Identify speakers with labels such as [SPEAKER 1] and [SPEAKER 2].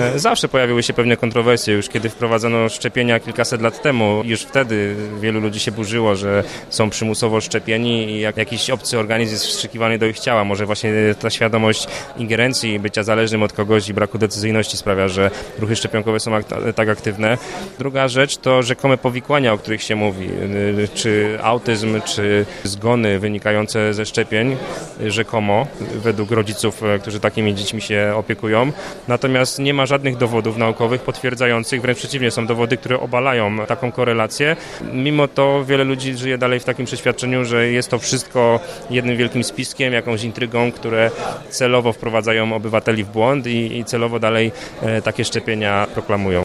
[SPEAKER 1] Zawsze pojawiły się pewne kontrowersje. Już kiedy wprowadzono szczepienia kilkaset lat temu, już wtedy wielu ludzi się burzyło, że są przymusowo szczepieni i jak jakiś obcy organizm jest wstrzykiwany do ich ciała. Może właśnie ta świadomość ingerencji, bycia zależnym od kogoś i braku decyzyjności sprawia, że ruchy szczepionkowe są tak aktywne. Druga rzecz to rzekome powikłania, o których się mówi, czy autyzm, czy zgony wynikające ze szczepień, rzekomo, według rodziców, którzy takimi dziećmi się opiekują. Natomiast nie ma żadnych dowodów naukowych potwierdzających, wręcz przeciwnie, są dowody, które obalają taką korelację. Mimo to wiele ludzi żyje dalej w takim przeświadczeniu, że jest to wszystko jednym wielkim spiskiem, jakąś intrygą, które celowo wprowadzają obywateli w błąd i celowo dalej takie szczepienia proklamują.